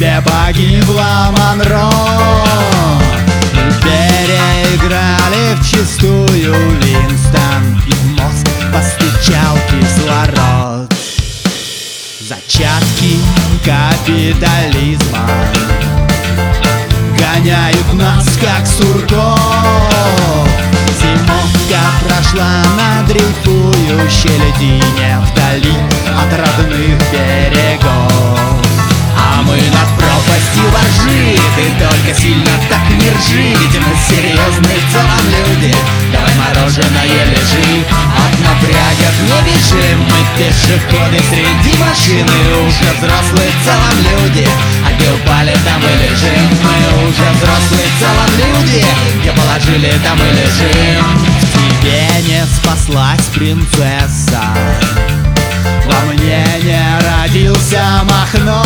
где погибла Монро. Переиграли вчистую Винстон, и в мозг постучал кислород. Зачатки капитализма гоняют нас, как сурков. Зимовка прошла на дрейфующей льдине вдали от родных берегов. А мы над пропастью воржи, ты только сильно так не ржи, ведь мы серьезные в целом люди. Давай мороженое лежи, от напрягов не бежим. Мы пешеходы среди машины, уже взрослые в целом люди. А где упали, там и лежим. Мы уже взрослые в целом люди, где положили, там и лежим. В тебе не спаслась принцесса, во мне не родился Махно.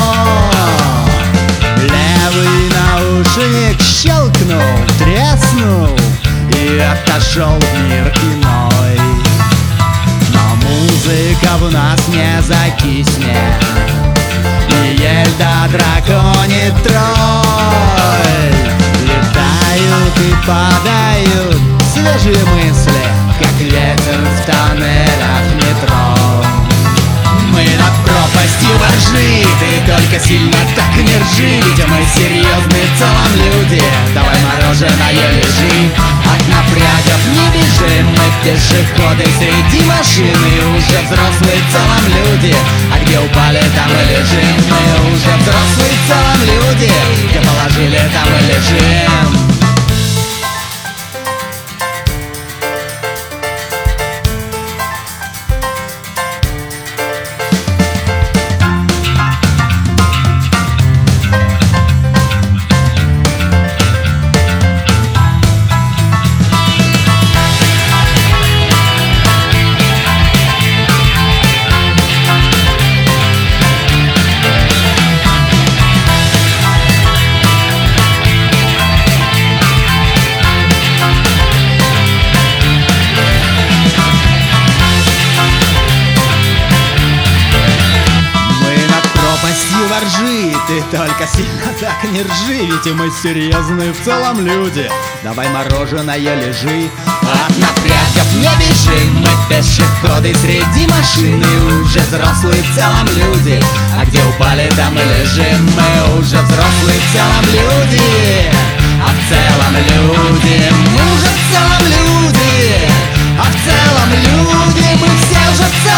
Левый наушник щелкнул, треснул и отошел в мир иной. Но музыка в нас не закиснет, и Ельда драконит тролль. Летают и падают свежие мысли, как ветер в тоннелях метро. Мы над пропастью воржи, ты только сильно так не ржи, ведь мы серьезные в целом люди. Давай мороженое лежи, от напрягов не бежим. Мы пешеходы среди машины, уже взрослые в целом люди. А где упали, там и лежим. Мы уже взрослые в целом люди, где положили, там и лежим. Воржи, ты только сильно так не ржи, ведь мы серьезные в целом люди. Давай мороженое лежи, от напрягов не бежим. Мы пешеходы среди машины, уже взрослые в целом люди. А где упали, там и лежим. Мы уже взрослые в целом люди. А в целом люди, мы уже в целом люди. А в целом люди, мы все уже в целом